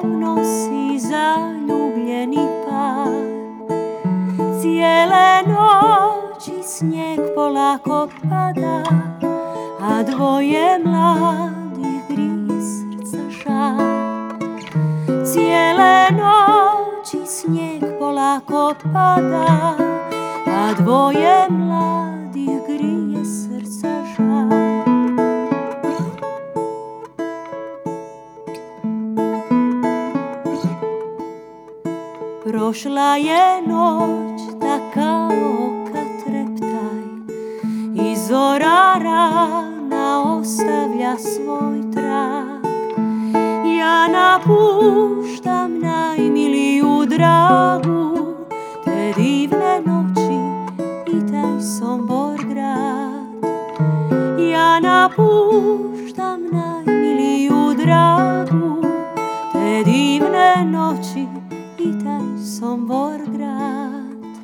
nosi zaljubljeni par. Cijele noći snijeg polako pada, a dvoje mladih grije srca žar. Cijele noći snijeg polako pada, a dvoje mladih grije srca žar. Prošla je noć da kao kad treptaj, i zora rana ostavlja svoj trag. Ja napuštam najmiliju dragu, te divne noći i taj Sombor grad. Ja napuštam najmiliju dragu, te divne noći i taj Sombor grad.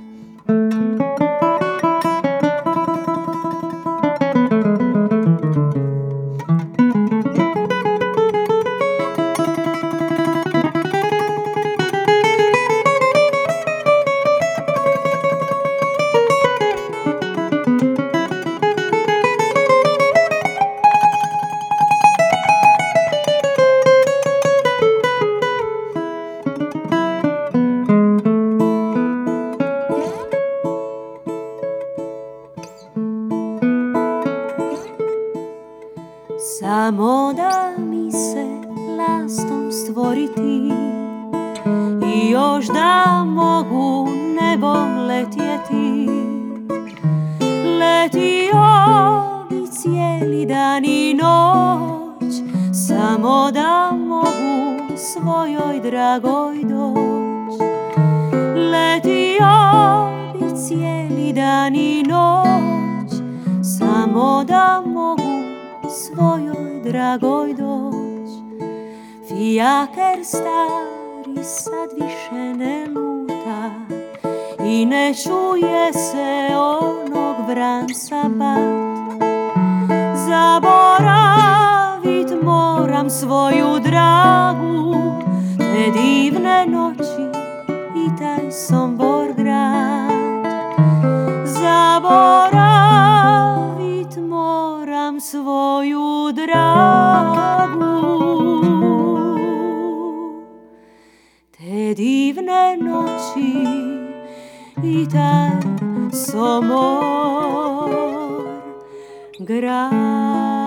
Samo da mi se lastom stvoriti i još da mogu nebom letjeti. Letio bi cijeli dan i noć, samo da mogu svojoj dragoj doć. Letio bi cijeli dan i noć, samo da mogu svojoj dragoj doć. Fijaker stari sad više ne luta i ne čuje se onog vranca bat. Zaboravit moram svoju dragu, te divne noći i taj Sombor grad. Zaboravit moram svoju dragu, te divne noći i taj Sombor grad.